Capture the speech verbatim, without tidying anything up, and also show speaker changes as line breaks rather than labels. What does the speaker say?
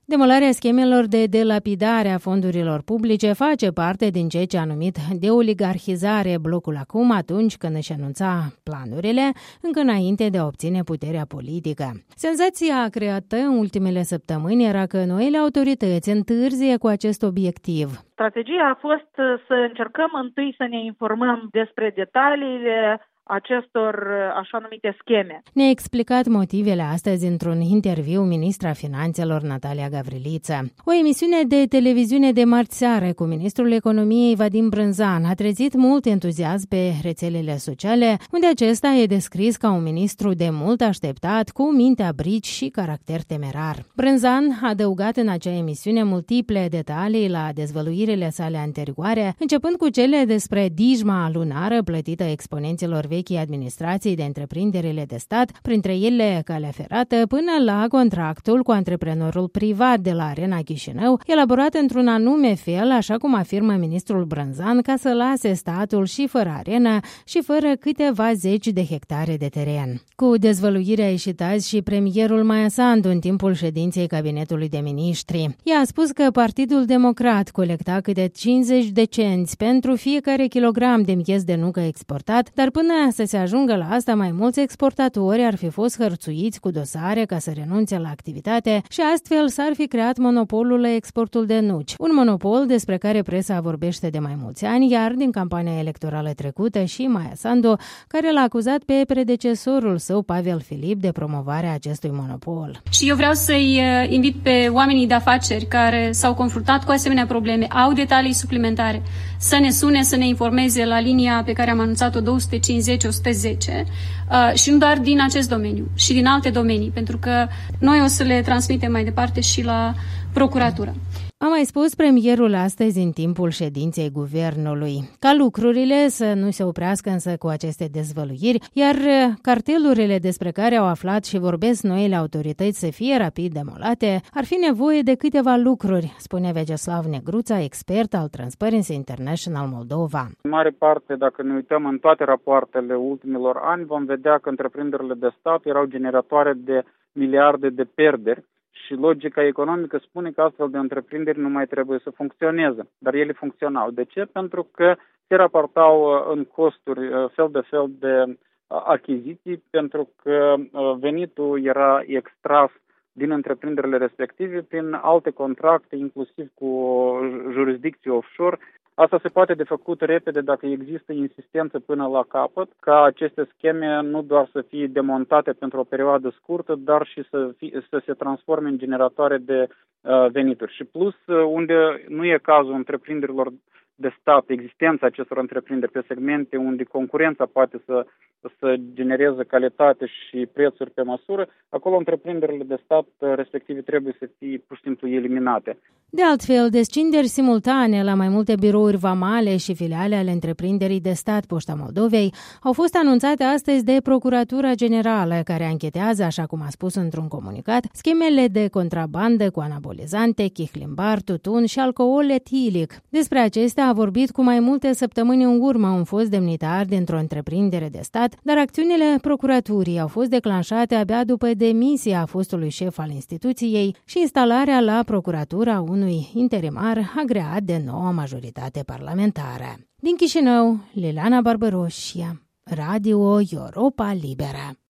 Demolarea schemelor de delapidare a fondurilor publice face parte din ceea ce a numit de oligarhizare blocul acum atunci când își anunța planurile, încă înainte de a obține puterea politică. Senzația creată în ultimele săptămâni era că noile autorități întârzie cu acest obiectiv.
Strategia a fost să încercăm întâi să ne informăm despre detaliile acestor așa numite scheme.
Ne-a explicat motivele astăzi într-un interviu ministra Finanțelor Natalia Gavriliță. O emisiune de televiziune de marți seară cu ministrul economiei Vadim Brânzan a trezit mult entuziasm pe rețelele sociale, unde acesta e descris ca un ministru de mult așteptat, cu mintea brici și caracter temerar. Brânzan a adăugat în acea emisiune multiple detalii la dezvăluirile sale anterioare, începând cu cele despre dijma lunară plătită exponenților vechii administrații de întreprinderile de stat, printre ele calea ferată, până la contractul cu antreprenorul privat de la Arena Chișinău, elaborat într-un anume fel, așa cum afirmă ministrul Brânzan, ca să lase statul și fără arenă și fără câteva zeci de hectare de teren. Cu dezvăluirea a ieșit azi și premierul Maia Sandu în timpul ședinței cabinetului de miniștri. Ea a spus că Partidul Democrat colecta câte cincizeci de cenți pentru fiecare kilogram de miez de nucă exportat, dar până să se ajungă la asta, mai mulți exportatori ar fi fost hărțuiți cu dosare ca să renunțe la activitate și astfel s-ar fi creat monopolul la exportul de nuci. Un monopol despre care presa vorbește de mai mulți ani, iar din campania electorală trecută și Maia Sandu, care l-a acuzat pe predecesorul său, Pavel Filip, de promovarea acestui monopol.
Și eu vreau să-i invit pe oamenii de afaceri care s-au confruntat cu asemenea probleme, au detalii suplimentare, să ne sune, să ne informeze la linia pe care am anunțat-o două sute cincizeci o sută zece uh, și nu doar din acest domeniu, și din alte domenii, pentru că noi o să le transmitem mai departe și la procuratură.
A mai spus premierul astăzi în timpul ședinței guvernului ca lucrurile să nu se oprească însă cu aceste dezvăluiri, iar cartelurile despre care au aflat și vorbesc noile autorități să fie rapid demolate, ar fi nevoie de câteva lucruri, spune Vyacheslav Negruța, expert al Transparency International Moldova.
În mare parte, dacă ne uităm în toate rapoartele ultimilor ani, vom vedea că întreprinderile de stat erau generatoare de miliarde de pierderi. Și logica economică spune că astfel de întreprinderi nu mai trebuie să funcționeze, dar ele funcționau. De ce? Pentru că se raportau în costuri fel de fel de achiziții, pentru că venitul era extras din întreprinderile respective prin alte contracte, inclusiv cu jurisdicții offshore. Asta se poate de făcut repede dacă există insistență până la capăt, ca aceste scheme nu doar să fie demontate pentru o perioadă scurtă, dar și să, fie, să se transforme în generatoare de uh, venituri. Și plus, unde nu e cazul întreprinderilor de stat, existența acestor întreprinderi pe segmente unde concurența poate să, să genereze calitate și prețuri pe măsură, acolo întreprinderile de stat respective trebuie să fie pur și simplu eliminate.
De altfel, descinderi simultane la mai multe birouri vamale și filiale ale întreprinderii de stat Poșta Moldovei au fost anunțate astăzi de Procuratura Generală, care anchetează, așa cum a spus într-un comunicat, schemele de contrabandă cu anabolizante, chihlimbar, tutun și alcool etilic. Despre acestea a vorbit cu mai multe săptămâni în urmă un fost demnitar dintr-o întreprindere de stat, dar acțiunile procuraturii au fost declanșate abia după demisia fostului șef al instituției și instalarea la procuratura unui interimar agreat de noua majoritate parlamentară. Din Chișinău, Liliana Barbaroșia, Radio Europa Liberă.